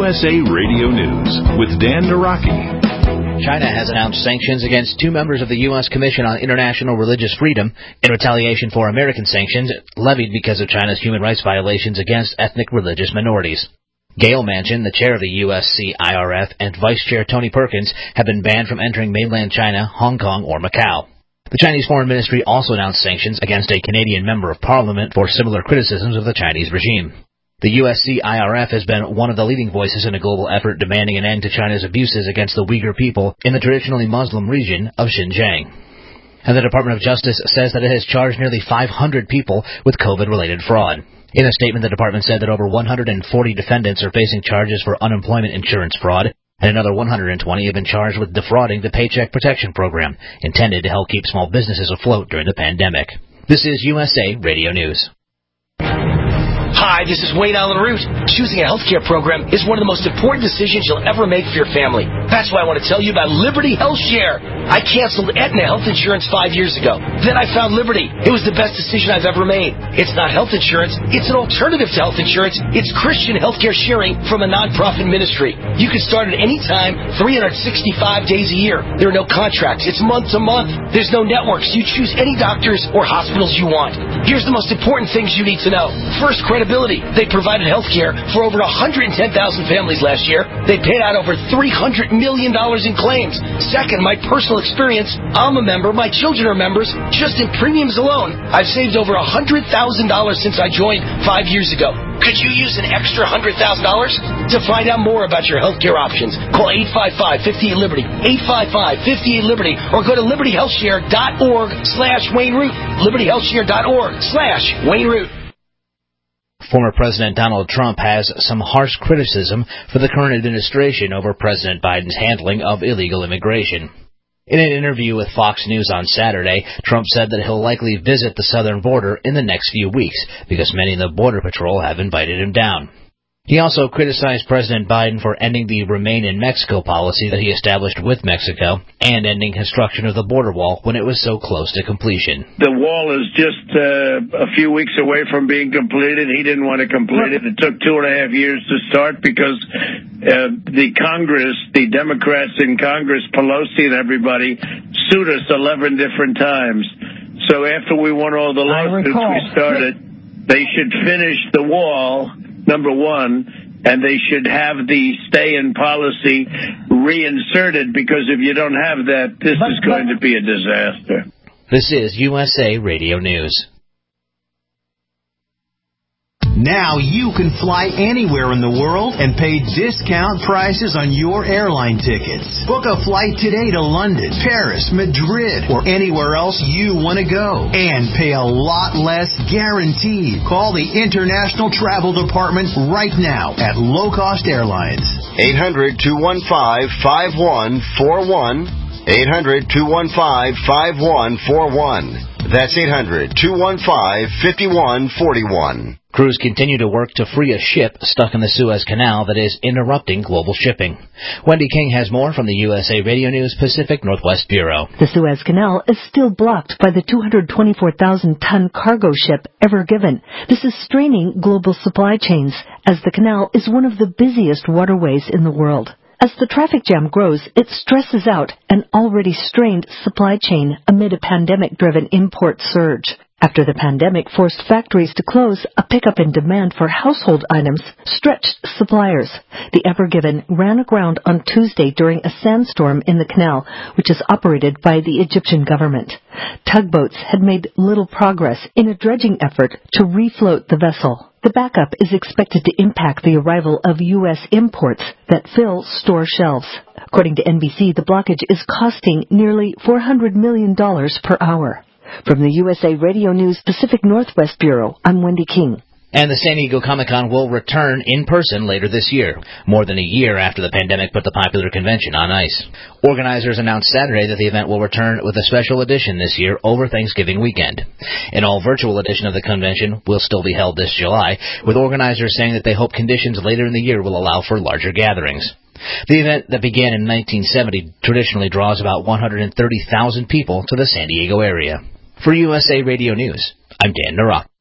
USA Radio News with Dan Naraki. China has announced sanctions against two members of the U.S. Commission on International Religious Freedom in retaliation for American sanctions levied because of China's human rights violations against ethnic religious minorities. Gail Manchin, the chair of the USCIRF, and Vice Chair Tony Perkins have been banned from entering mainland China, Hong Kong, or Macau. The Chinese Foreign Ministry also announced sanctions against a Canadian member of parliament for similar criticisms of the Chinese regime. The USCIRF has been one of the leading voices in a global effort demanding an end to China's abuses against the Uyghur people in the traditionally Muslim region of Xinjiang. And the Department of Justice says that it has charged nearly 500 people with COVID-related fraud. In a statement, the department said that over 140 defendants are facing charges for unemployment insurance fraud, and another 120 have been charged with defrauding the Paycheck Protection Program, intended to help keep small businesses afloat during the pandemic. This is USA Radio News. Hi, this is Wayne Allen Root. Choosing a healthcare program is one of the most important decisions you'll ever make for your family. That's why I want to tell you about Liberty Health Share. I canceled Aetna health insurance 5 years ago. Then I found Liberty. It was the best decision I've ever made. It's not health insurance. It's an alternative to health insurance. It's Christian healthcare sharing from a nonprofit ministry. You can start at any time, 365 days a year. There are no contracts. It's month to month. There's no networks. You choose any doctors or hospitals you want. Here's the most important things you need to know. First, credibility. They provided health care for over 110,000 families last year. They paid out over $300 million in claims. Second, my personal experience. I'm a member. My children are members. Just in premiums alone, I've saved over $100,000 since I joined 5 years ago. Could you use an extra $100,000? To find out more about your health care options, call 855-58-LIBERTY, 855-58-LIBERTY, or go to libertyhealthshare.org/Wayne Root, libertyhealthshare.org/Wayne Root. Former President Donald Trump has some harsh criticism for the current administration over President Biden's handling of illegal immigration. In an interview with Fox News on Saturday, Trump said that he'll likely visit the southern border in the next few weeks because many in the Border Patrol have invited him down. He also criticized President Biden for ending the Remain in Mexico policy that he established with Mexico and ending construction of the border wall when it was so close to completion. The wall is just a few weeks away from being completed. He didn't want to complete it. It took 2.5 years to start because the Congress, the Democrats in Congress, Pelosi and everybody, sued us 11 different times. So after we won all the lawsuits we started, they should finish the wall, number one, and they should have the stay-in policy reinserted, because if you don't have that, this is going to be a disaster. This is USA Radio News. Now you can fly anywhere in the world and pay discount prices on your airline tickets. Book a flight today to London, Paris, Madrid, or anywhere else you want to go. And pay a lot less guaranteed. Call the International Travel Department right now at Low Cost Airlines. 800-215-5141. 800-215-5141. That's 800-215-5141. Crews continue to work to free a ship stuck in the Suez Canal that is interrupting global shipping. Wendy King has more from the USA Radio News Pacific Northwest Bureau. The Suez Canal is still blocked by the 224,000-ton cargo ship Ever Given. This is straining global supply chains, as the canal is one of the busiest waterways in the world. As the traffic jam grows, it stresses out an already strained supply chain amid a pandemic-driven import surge. After the pandemic forced factories to close, a pickup in demand for household items stretched suppliers. The Ever Given ran aground on Tuesday during a sandstorm in the canal, which is operated by the Egyptian government. Tugboats had made little progress in a dredging effort to refloat the vessel. The backup is expected to impact the arrival of U.S. imports that fill store shelves. According to NBC, the blockage is costing nearly $400 million per hour. From the USA Radio News Pacific Northwest Bureau, I'm Wendy King. And the San Diego Comic-Con will return in person later this year, more than a year after the pandemic put the popular convention on ice. Organizers announced Saturday that the event will return with a special edition this year over Thanksgiving weekend. An all-virtual edition of the convention will still be held this July, with organizers saying that they hope conditions later in the year will allow for larger gatherings. The event that began in 1970 traditionally draws about 130,000 people to the San Diego area. For USA Radio News, I'm Dan Naraki.